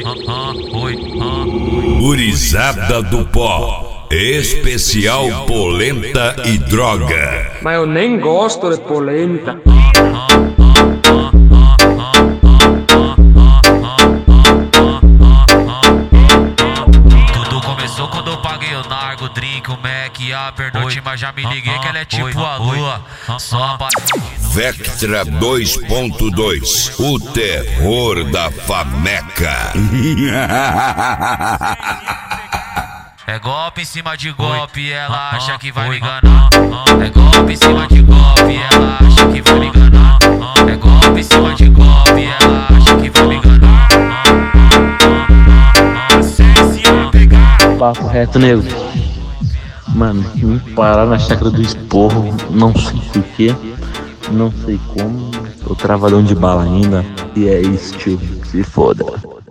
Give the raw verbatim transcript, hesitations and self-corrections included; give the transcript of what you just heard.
Gurizada do Pó, especial polenta e droga. Mas eu nem gosto de polenta. Tudo começou quando eu paguei o nargo, drink, o Mac, a pernoite, mas já me liguei que ela é tipo a lua. Só a Vectra dois ponto dois, o terror da fameca. É golpe em cima de golpe, ela acha que vai me enganar. É golpe em cima de golpe, ela acha que vai me enganar. É golpe em cima de golpe, ela acha que vai me enganar. Papo reto, nego. Mano, me parar na chácara do esporro, não sei porquê, não sei como. Tô travadão de bala ainda. E é isso, tio. Se foda.